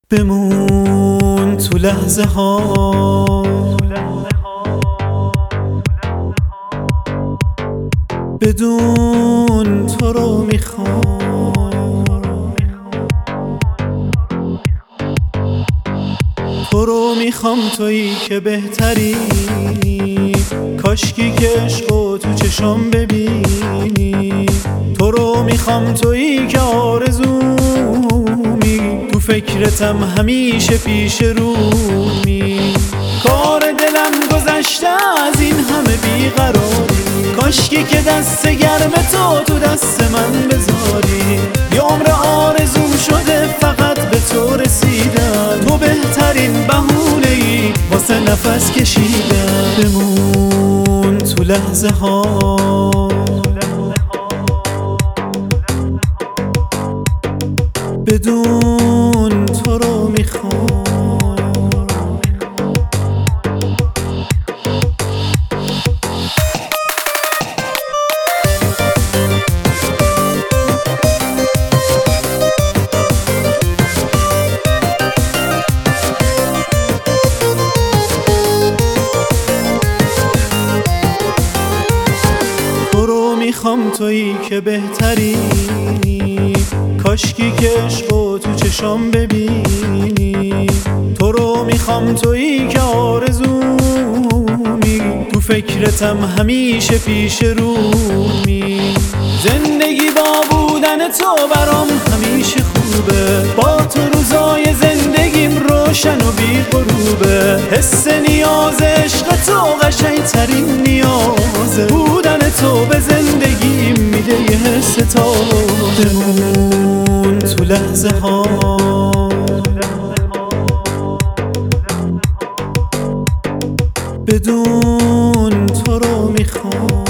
بمون تو لحظه ها، بدون تو رو میخوام، تو رو میخوام، تویی که بهتری، کاشکی که عشقو تو چشام ببینی. تو رو میخوام، تویی که آرزومی، تو فکرتم همیشه پیش رومی. کار دلم گذشته از این همه بیقراری، کاشکی که دست گرم تو دست من بذاری. یه عمر آرزوم شده فقط به تو رسیدم، تو بهترین بهونه‌ای واسه نفس کشیدم. بمون تو لحظه ها، بدون تو رو میخوام. میخوام، تویی که بهتری، کاشکی که عشقو تو چشام ببینی. تو رو میخوام، تویی که آرزومی، تو فکرتم همیشه پیش رومی. زندگی با بودن تو برام همیشه خوبه، با تو روزای زندگیم روشن و بی غروبه. حس نیاز عشق تو قشنگترین نیازه، بودن تو به زندگی میده یه حس تازه. بمون تو لحظه ها، بدون تو رو میخوام.